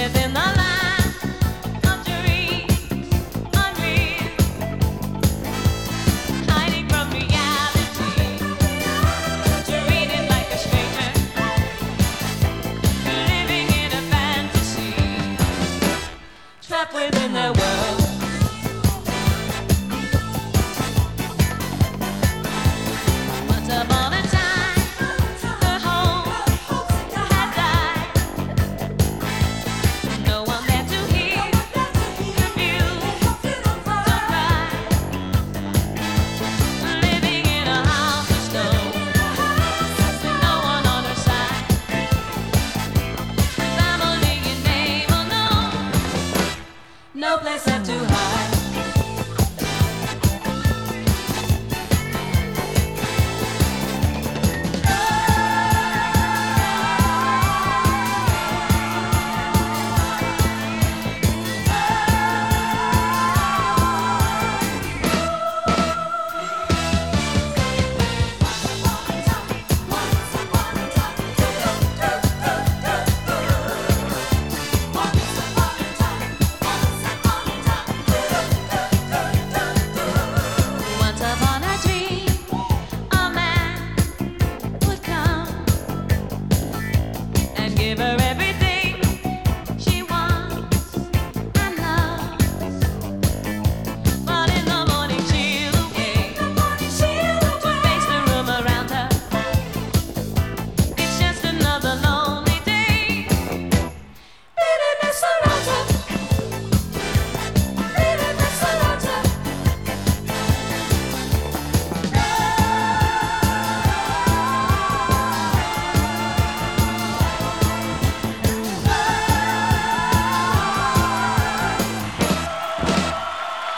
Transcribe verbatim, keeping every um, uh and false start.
within the land of dreams, unreal, hiding from reality, treated like a stranger, living in a fantasy, trapped within their world. Once upon a time, her home had died. No one there to hear her view, don't cry. Living in a house of stone, no one on her side. Family in name unknown, no place.